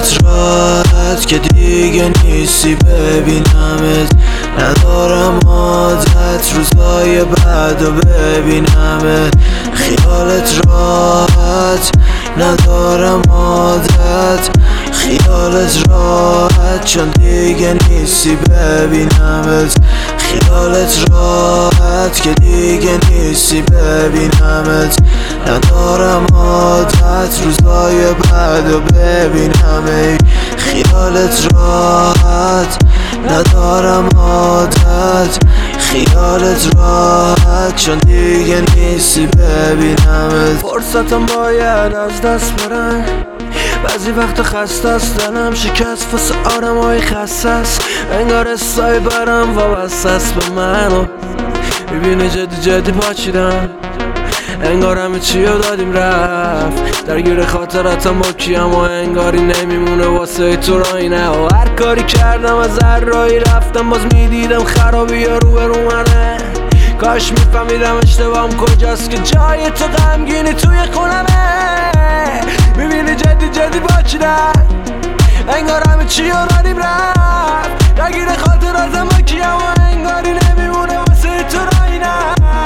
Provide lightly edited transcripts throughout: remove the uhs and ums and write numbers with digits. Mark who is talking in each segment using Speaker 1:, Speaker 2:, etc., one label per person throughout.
Speaker 1: خیالت راحت که دیگه نیستی ببینمت، ندارم عادت روزای بعدو ببینمت. خیالت راحت ندارم عادت، خیالت راحت چون دیگه نیستی ببینمت. خیالت راحت که دیگه نیستی ببینمت، ندارم عادت روزای بعدو ببینم. خیالت راحت ندارم عادت، خیالت راحت چون دیگه نیستی ببینمت. فرصتم باید از دست برم، بعضی وقت خسته است دلم، شکست واسه آدمای خسته است، انگار استای برم وابسته است به منو. میبینی جدی پاچیدم، انگار همه چی رو دادیم رفت، درگیر خاطراتم با کیم و انگاری نمیمونه واسه تو راینه. و هر کاری کردم از هر راهی رفتم باز میدیدم خرابی ها رو منه. کاش میفهمیدم اشتباهم کجاست که جای تو غمگینی توی خونمه. میبینی جدی باچیدم، انگار همه چی رو دادیم رفت، درگیر خاطراتم با کیم و انگاری نمیمونه واسه تو راینه.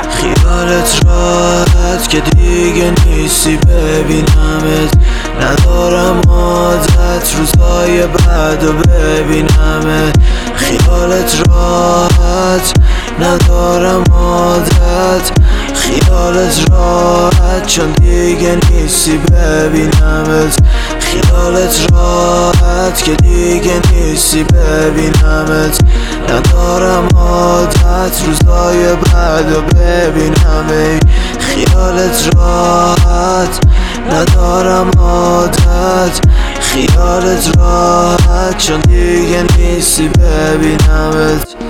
Speaker 1: خیالت راحت که دیگه نیستی ببینمت، ندارم عادت روزای بعدو ببینمت. خیالت راحت ندارم عادت، خیالت راحت چون دیگه نیستی ببینمت. خیالت راحت که دیگه نیستی ببینمت، ندارم عادت روزای بعدو ببینم. خیالت راحت ندارم عادت، خیالت راحت چون دیگه نیستی ببینمت.